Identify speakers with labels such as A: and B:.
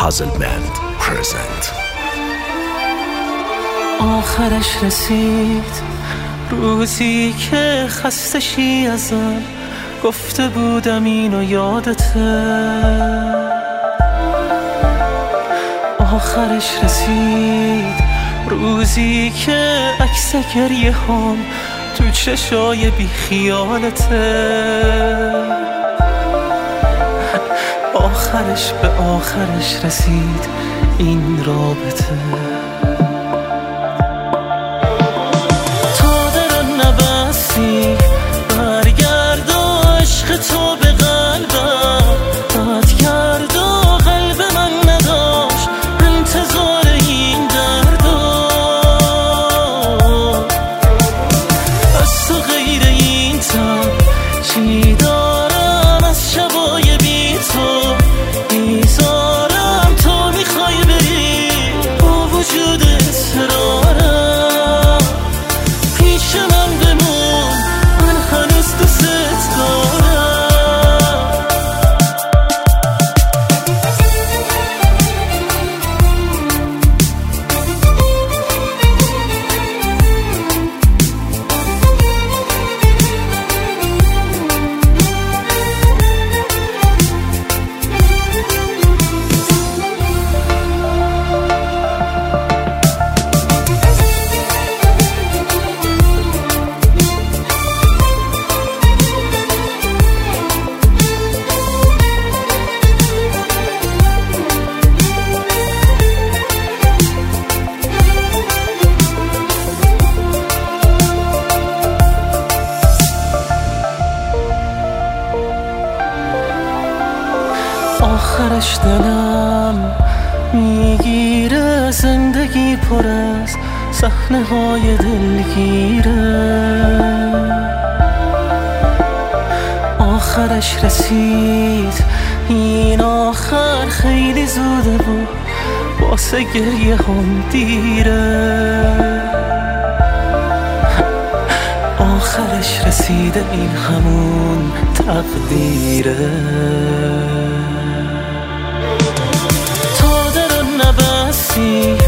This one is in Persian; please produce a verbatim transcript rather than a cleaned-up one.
A: Puzzlement present.
B: آخرش رسید روزی که خسته شی ازم، گفته بودم اینو یادته. آخرش رسید روزی که عکس گریه هم تو چشای بی خیالته. آخرش به آخرش رسید این رابطه. تا درن نبستی برگرد و عشق تو به قلبم قد کرد و قلب من نداشت انتظار این دردا. از تو غیر این تن چی دارم از شبای بی تو میذارم تو میخوای بری با وجود اصرارم پیش من بمون من هنوز دوست دارم. آخرش دلم میگیره زندگی پر از صحنه های دلگیره. آخرش رسید این آخر خیلی زوده و واسه گریه هم دیره. آخرش رسیده این همون تقدیره. تا درن نبستی